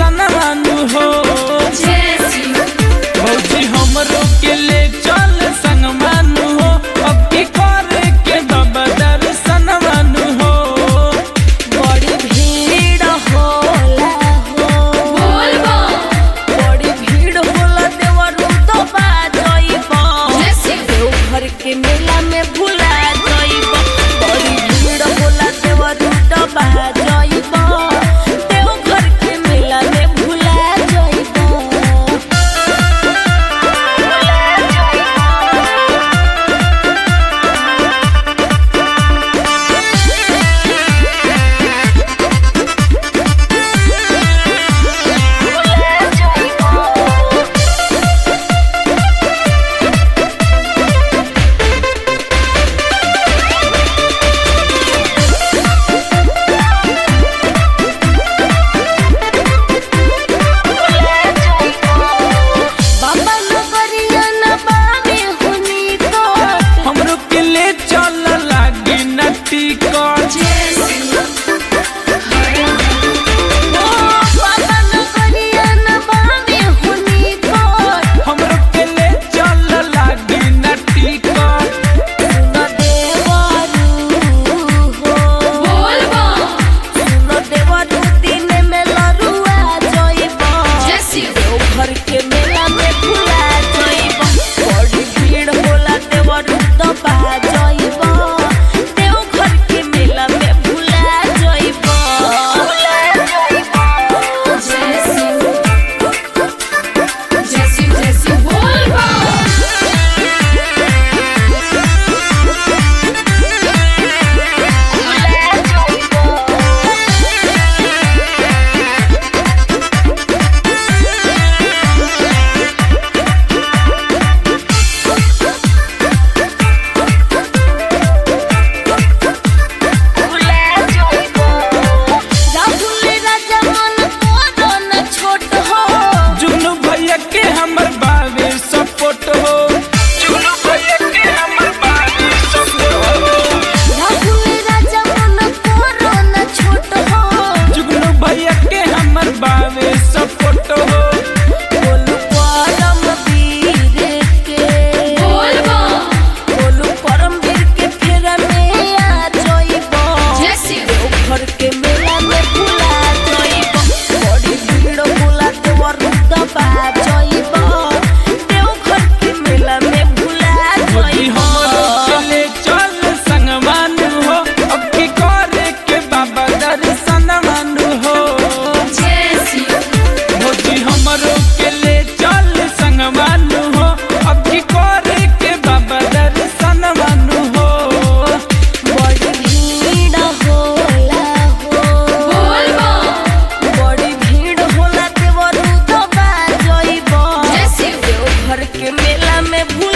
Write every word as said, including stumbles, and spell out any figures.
दर्शन मानू हो। भौजी हमरो के ले चल संग मानू हो, अब की करे के बाबा दर्शन मानू हो। बड़ी भीड़ होला हो, बड़ी भीड़ होला देवरू तो बाजइबा, देवघर के मेला में भुला जइबा। बड़ी भीड़ होला देवरू तो बाजइबा, देवघर के मेला में भुला जइबा। बाबा नगरिया न बावे हुनी तो, हमरो के ले चल लागी न टिकट। बाबा नगरिया न बावे हुनी तो, हमरो के ले चल लागी न टिकट। सुन देवरू हो, सुन देवरू दिन में लरुआ जइबा, देवघर के मेला में भुला जइबा। बड़ी भीड़ होला देवरू तो बाजइबा, देवघर के मेला में भुला जइबा। राहुल राजा मन तोरो न छोट हो, जुगनू भैया के हमर बावे सपोर्ट हो। जुगनू भैया के हमर बावे सपोर्ट हो। राहुल राजा मन तोरो न छोट हो, जुगनू भैया के हमर बावे सपोर्ट हो। बोलू परम वीर के, बोलू परम वीर के फेरा में आ जइबा, देवघर के मेला में भुला जइबा। बड़ी भीड़ होला देवरू तो बाजइबा, देवघर के मेला में भुला भौजी हमरो के जइबा। ले चल संग मानू हो, अब की करे के बाबा दर्शन मानू हो। भौजी हमरो के ले चल संग मानू हो, अब की करे के बाबा दर्शन मानू हो। बड़ी भीड़ होला हो, बड़ी भीड़ होला देवरू तो बाजइबा, देवघर के मेला में भुला